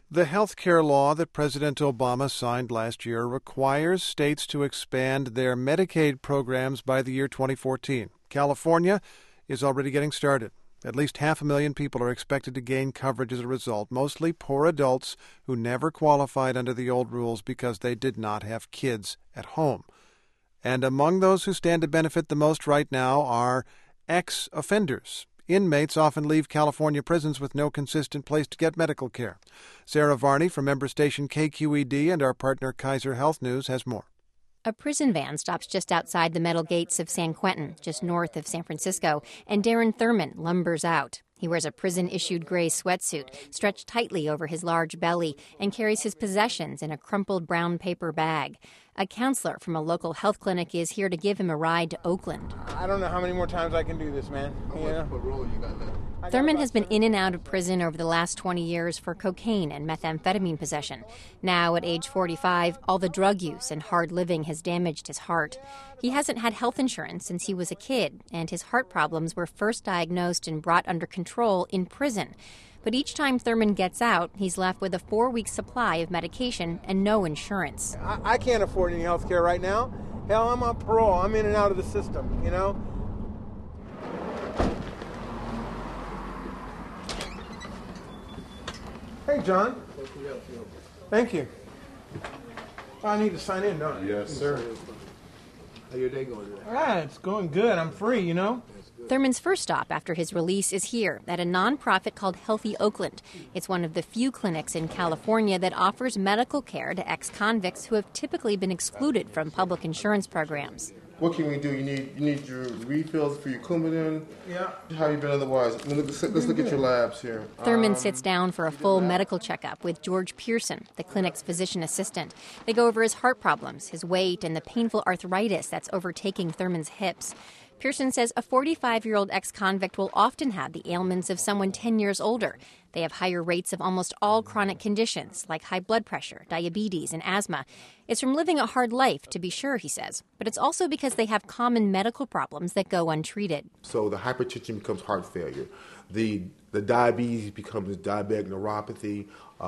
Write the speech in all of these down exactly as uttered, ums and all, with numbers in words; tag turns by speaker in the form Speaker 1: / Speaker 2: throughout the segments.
Speaker 1: The health care law that President Obama signed last year requires states to expand their Medicaid programs by the year twenty fourteen. California is already getting started. At least half a million people are expected to gain coverage as a result, mostly poor adults who never qualified under the old rules because they did not have kids at home. And among those who stand to benefit the most right now are ex-offenders. Inmates often leave California prisons with no consistent place to get medical care. Sarah Varney from member station K Q E D and our partner Kaiser Health News has more.
Speaker 2: A prison van stops just outside the metal gates of San Quentin, just north of San Francisco, and Darren Thurman lumbers out. He wears a prison-issued gray sweatsuit, stretched tightly over his large belly, and carries his possessions in a crumpled brown paper bag. A counselor from a local health clinic is here to give him a ride to Oakland.
Speaker 3: I don't know how many more times I can do this, man. Yeah.
Speaker 2: Thurman has been in and out of prison over the last twenty years for cocaine and methamphetamine possession. Now, at age forty-five, all the drug use and hard living has damaged his heart. He hasn't had health insurance since he was a kid, and his heart problems were first diagnosed and brought under control in prison. But each time Thurman gets out, he's left with a four-week supply of medication and no insurance.
Speaker 3: I, I can't afford any health care right now. Hell, I'm on parole. I'm in and out of the system, you know? Hey, John. Thank you. I need to sign in, don't I?
Speaker 4: Yes, sir. How your day going today?
Speaker 3: Ah, it's going good. I'm free, you know?
Speaker 2: Thurman's first stop after his release is here at a nonprofit called Healthy Oakland. It's one of the few clinics in California that offers medical care to ex-convicts who have typically been excluded from public insurance programs.
Speaker 4: What can we do? You need you need your refills for your Coumadin.
Speaker 3: Yeah.
Speaker 4: How have you been otherwise? Let's, let's look at your labs here.
Speaker 2: Thurman
Speaker 4: Um,
Speaker 2: sits down for a full medical checkup with George Pearson, the clinic's physician assistant. They go over his heart problems, his weight, and the painful arthritis that's overtaking Thurman's hips. Pearson says a forty-five-year-old ex-convict will often have the ailments of someone ten years older. They have higher rates of almost all chronic conditions, like high blood pressure, diabetes, and asthma. It's from living a hard life, to be sure, he says. But it's also because they have common medical problems that go untreated.
Speaker 4: So the hypertension becomes heart failure. The the diabetes becomes diabetic neuropathy,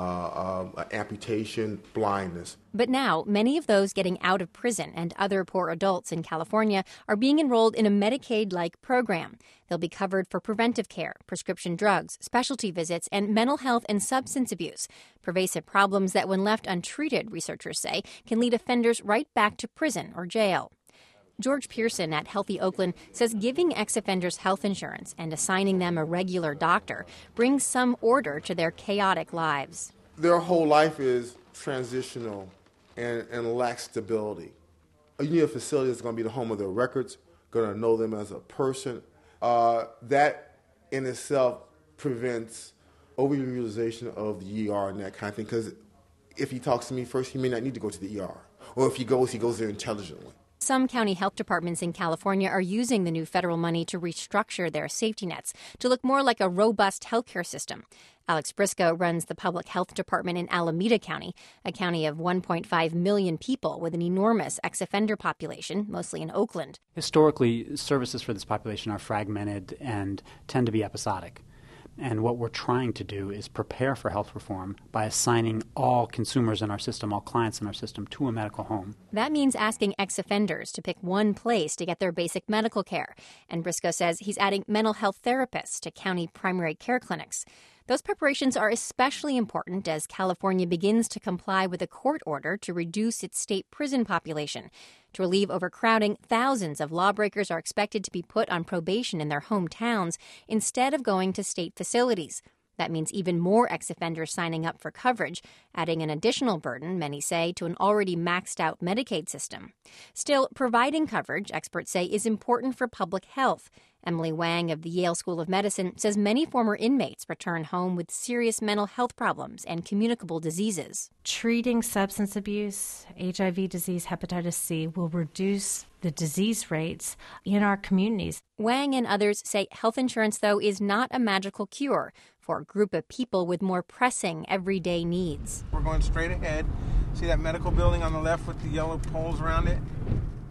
Speaker 4: uh, um, amputation, blindness.
Speaker 2: But now, many of those getting out of prison and other poor adults in California are being enrolled in a Medicaid-like program. They'll be covered for preventive care, prescription drugs, specialty visits, and mental health and substance abuse. Pervasive problems that, when left untreated, researchers say, can lead offenders right back to prison or jail. George Pearson at Healthy Oakland says giving ex-offenders health insurance and assigning them a regular doctor brings some order to their chaotic lives.
Speaker 4: Their whole life is transitional and, and lacks stability. You need a facility that's going to be the home of their records, going to know them as a person. Uh, that in itself prevents overutilization of the E R and that kind of thing, because if he talks to me first, he may not need to go to the E R. Or if he goes, he goes there intelligently.
Speaker 2: Some county health departments in California are using the new federal money to restructure their safety nets to look more like a robust healthcare system. Alex Briscoe runs the public health department in Alameda County, a county of one point five million people with an enormous ex-offender population, mostly in Oakland.
Speaker 5: Historically, services for this population are fragmented and tend to be episodic. And what we're trying to do is prepare for health reform by assigning all consumers in our system, all clients in our system, to a medical home.
Speaker 2: That means asking ex-offenders to pick one place to get their basic medical care. And Briscoe says he's adding mental health therapists to county primary care clinics. Those preparations are especially important as California begins to comply with a court order to reduce its state prison population. To relieve overcrowding, thousands of lawbreakers are expected to be put on probation in their hometowns instead of going to state facilities. That means even more ex-offenders signing up for coverage, adding an additional burden, many say, to an already maxed-out Medicaid system. Still, providing coverage, experts say, is important for public health. Emily Wang of the Yale School of Medicine says many former inmates return home with serious mental health problems and communicable diseases.
Speaker 6: Treating substance abuse, H I V disease, hepatitis C will reduce the disease rates in our communities.
Speaker 2: Wang and others say health insurance, though, is not a magical cure for a group of people with more pressing everyday needs.
Speaker 3: We're going straight ahead. See that medical building on the left with the yellow poles around it?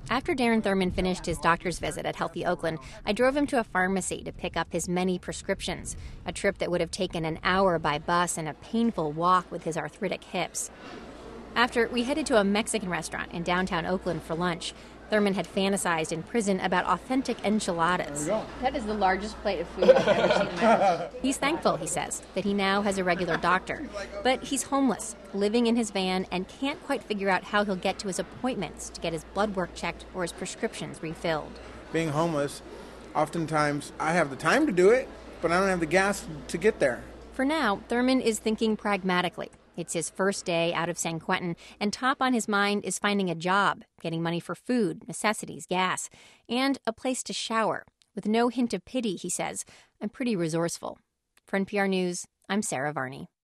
Speaker 2: After Darren Thurman finished his doctor's visit at Healthy Oakland, I drove him to a pharmacy to pick up his many prescriptions, a trip that would have taken an hour by bus and a painful walk with his arthritic hips. After, we headed to a Mexican restaurant in downtown Oakland for lunch. Thurman had fantasized in prison about authentic enchiladas.
Speaker 7: That is the largest plate of food I've ever seen in my life.
Speaker 2: He's thankful, he says, that he now has a regular doctor. But he's homeless, living in his van, and can't quite figure out how he'll get to his appointments to get his blood work checked or his prescriptions refilled.
Speaker 3: Being homeless, oftentimes I have the time to do it, but I don't have the gas to get there.
Speaker 2: For now, Thurman is thinking pragmatically. It's his first day out of San Quentin, and top on his mind is finding a job, getting money for food, necessities, gas, and a place to shower. With no hint of pity, he says, I'm pretty resourceful. For N P R News, I'm Sarah Varney.